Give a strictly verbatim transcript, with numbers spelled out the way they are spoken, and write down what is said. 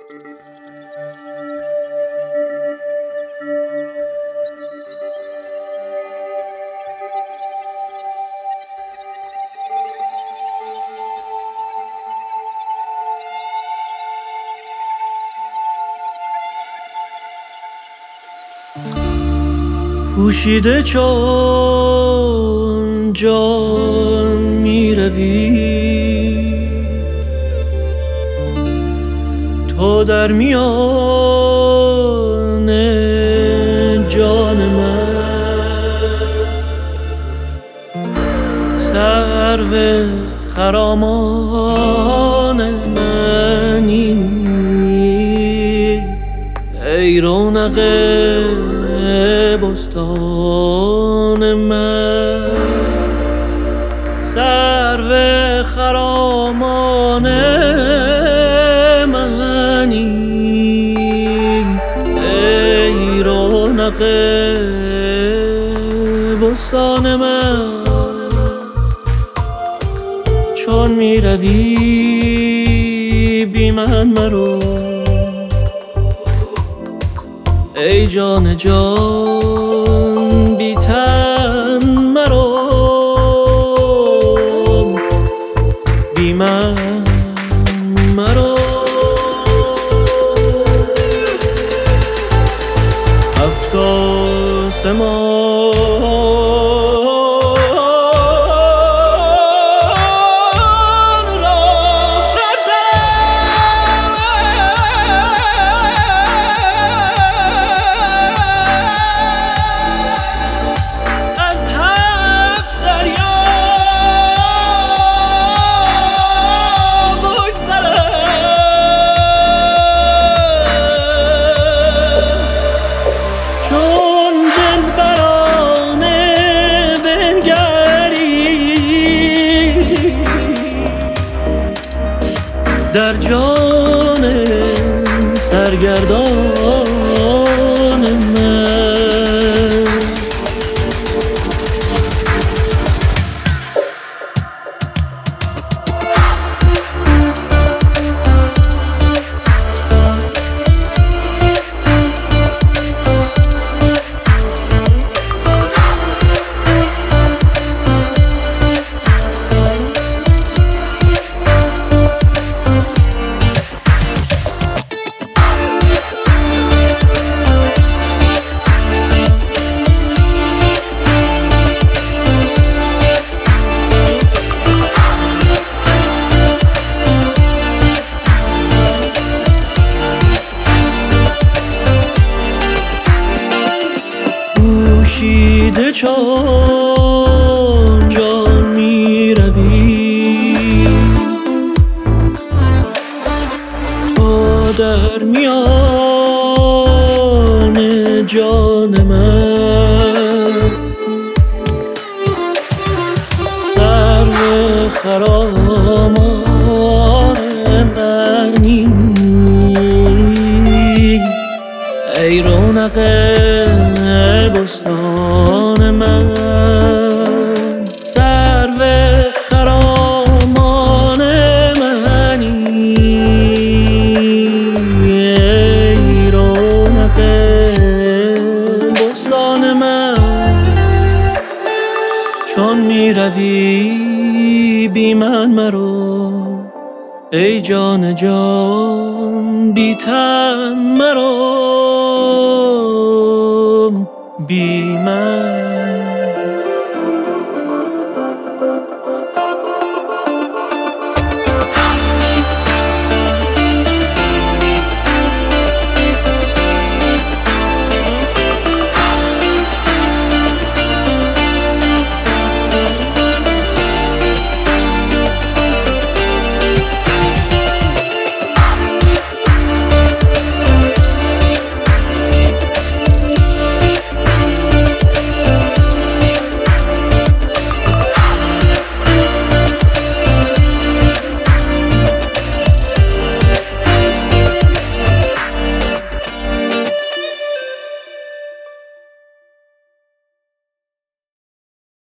پوشیده چون جان می روی، تو در میان جان من، سرو خرامان منی، ای رونق بستان من، سرو خرامان منی، ای رونق بستان من. چون می روی بی من مرو، ای جان جان بی تن مرو، بی من مرو. هفت آسمان را از هفت دریا چون دلبرانه بنگری در جان سرگردان من، پوشیده چون جان می روی، تو در میان جان من، سرو خرامان منی، ای رونق بستان من، سرو خرامان منی، ای رونق بستان من. چون می روی بی من مرو، ای جان جان بی تن مرو، بی من